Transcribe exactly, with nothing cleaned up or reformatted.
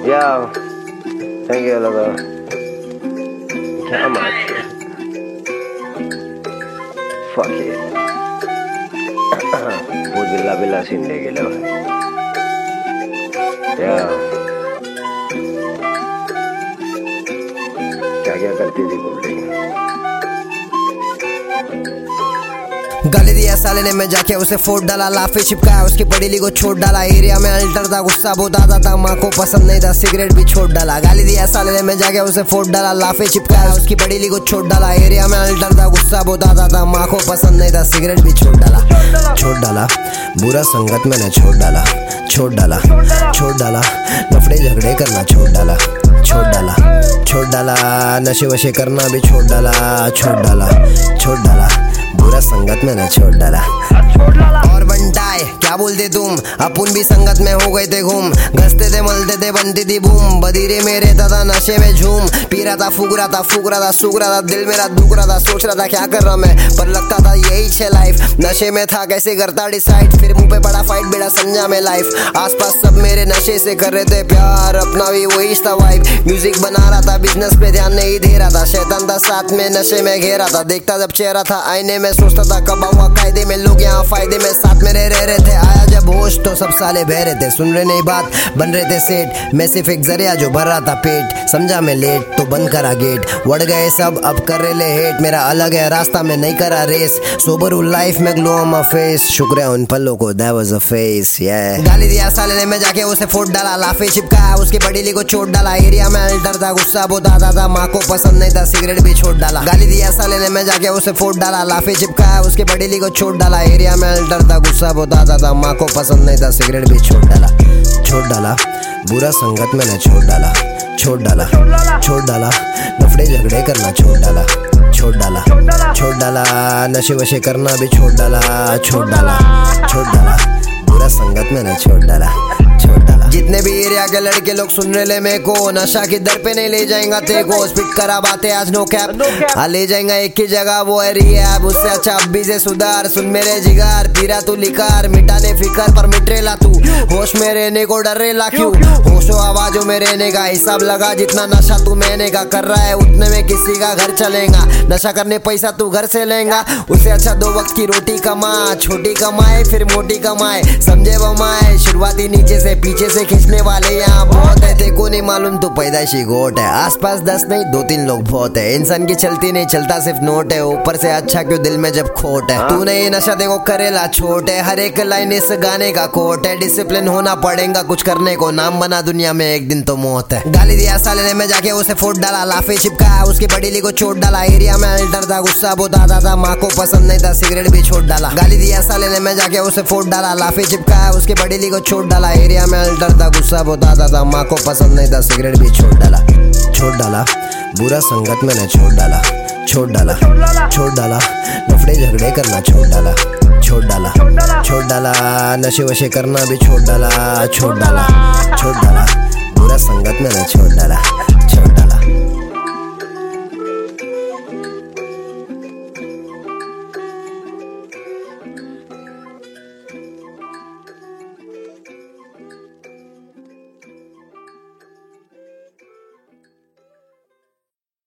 Yo, thank you logo. How much? Fuck it. वो बिल्ला बिल्ला सीन ले गेलो. Yo. क्या क्या करती थी बोल गाली दिया साले ने, मैं जाके उसे फोड़ डाला, लाफे चिपकाया उसकी पड़ीली को छोड़ डाला। एरिया में अल्टर था, गुस्सा बहुत आता था, माँ को पसंद नहीं था, सिगरेट भी छोड़ डाला। गाली दिया साले ने, मैं जाके उसे फोड़ डाला, लाफे चिपकाया उसकी पड़ीली को छोड़ डाला। एरिया में अल्टर था, गुस्सा बहुत आता था, माँ को पसंद नहीं था, सिगरेट भी छोड़ डाला। छोड़ डाला बुरा संगत मैंने छोड़ डाला, छोड़ डाला छोड़ डाला लफड़े झगड़े करना छोड़ डाला, छोड़ डाला छोड़ डाला नशे वशे करना भी छोड़ डाला, छोड़ डाला छोड़ डाला बुरा संगत मैंने छोड़ डाला। और बनटाए क्या बोलते तुम, अपन भी संगत में हो गए थे घूम, घसते थे मलते थे बनती थी बूम, बदीरे में रहता था नशे में झूम, पी रहा था फूक रहा था फूक रहा था सूख रहा था, दिल मेरा दुख रहा था, सोच रहा था क्या कर रहा मैं, पर लगता था यही छे लाइफ, नशे में था कैसे करता डिसाइड, फिर मुंह पे बड़ा फाइट बेड़ा समझा मैं लाइफ, आसपास सब मेरे नशे से कर रहे थे प्यार, अपना भी वही था वाइब, म्यूजिक बना रहा था बिजनेस पे ध्यान नहीं दे रहा था, शैतान था साथ में नशे में घेरा था, देखता जब चेहरा था आईने में सोचता था कब हुआ कायदे में, लोग यहाँ फायदे में साथ में रह रहे थे, आया जब होश तो सब साले बह रहे थे, सुन रहे नहीं बात बन रहे थे सेठ, मैं सिर्फ एक जरिया जो भर रहा था पेट, समझा मैं लेट तो बंद करा गेट, बढ़ गए सब अब कर रहे ले हेट, मेरा अलग है रास्ता में नहीं करा रेस, सोबर हूँ लाइफ में ग्लो ऑन माय फेस, शुक्र है उन पलों को that was a face. yeah गाली दिया साले ने, मैं जाके उसे फोड़ डाला, लाफे चिपकाया उसकी बड़ीली को छोड़ डाला। एरिया में अल्टर था, गुस्सा बहुत आता था, माँ को पसंद नहीं था, सिगरेट भी छोड़ डाला। गाली दिया साले ने, मैं जाके उसे फोड़ डाला, लाफे चिपकाया उसकी बड़ीली को छोड़ डाला। एरिया में अल्टर था, गुस्सा बहुत आता था, माँ को पसंद नहीं था, सिगरेट भी छोड़ डाला। छोड़ डाला बुरा संगत मैंने छोड़ डाला, छोड़ डाला छोड़ डाला लफड़े झगड़े करना छोड़ डाला, छोड़ डाला छोड़ डाला नशे वशे करना भी छोड़ डाला, छोड़ डाला छोड़ डाला बुरा संगत मैंने छोड़ डाला, छोड़ डाला। जितने भी एरिया के लड़के लोग सुन रहे ले मेरे को, नशा की दर पे नहीं ले जाएगा तेरे को, स्पिट करा बातें आज नो कैप, हाँ ले जाएगा एक ही जगह वो है रिहैब, उससे अच्छा अभी से सुधार, सुन मेरे जिगार पीरा तू लिकार, मिटाने फिकर पर मिटरेला तू, होश में रहने को डर रेला क्यों, होशो आवाजों में रहने का हिसाब लगा, जितना नशा तू मैंने का कर रहा है उतने में किसी का घर चलेगा, नशा करने पैसा तू घर से लेगा, उससे अच्छा दो वक्त की रोटी कमा, छोटी कमाए फिर मोटी कमाए, समझे बमाए, शुरुआती नीचे से पीछे से खींचने वाले यहाँ बहुत है, देखो नहीं मालूम तो पैदाइशी गोट है, आसपास दस नहीं दो तीन लोग बहुत है, इंसान की चलती नहीं चलता सिर्फ नोट है, ऊपर से अच्छा क्यों दिल में जब खोट है, तू नहीं नशा देखो करेला छोट है, हर एक लाइन इस गाने का कोट है, डिसिप्लिन होना पड़ेगा कुछ करने को, नाम बना दुनिया में एक दिन तो मौत है। गाली दिया साले ने, मैं जाके उसे फोड़ डाला, लाफे चिपकाया उसकी बड़ीली को छोड़ डाला। एरिया में अल्टर था, गुस्सा बहुत आता था, माँ को पसंद नहीं था, सिगरेट भी छोड़ डाला। गाली दिया साले ने, मैं जाके उसे फोड़ डाला, लाफे चिपकाया उसकी बड़ीली को छोड़ डाला। एरिया में अल्टर था, गुस्सा बहुत आता था, माँ को पसंद नहीं था, सिगरेट भी छोड़ डाला। छोड़ डाला बुरा संगत मैंने छोड़ डाला, छोड़ डाला छोड़ डाला लफड़े झगड़े करना छोड़ डाला, छोड़ डाला छोड़ डाला नशे वशे करना भी छोड़ डाला, छोड़ डाला छोड़ डाला बुरा संगत मैंने छोड़ डाला।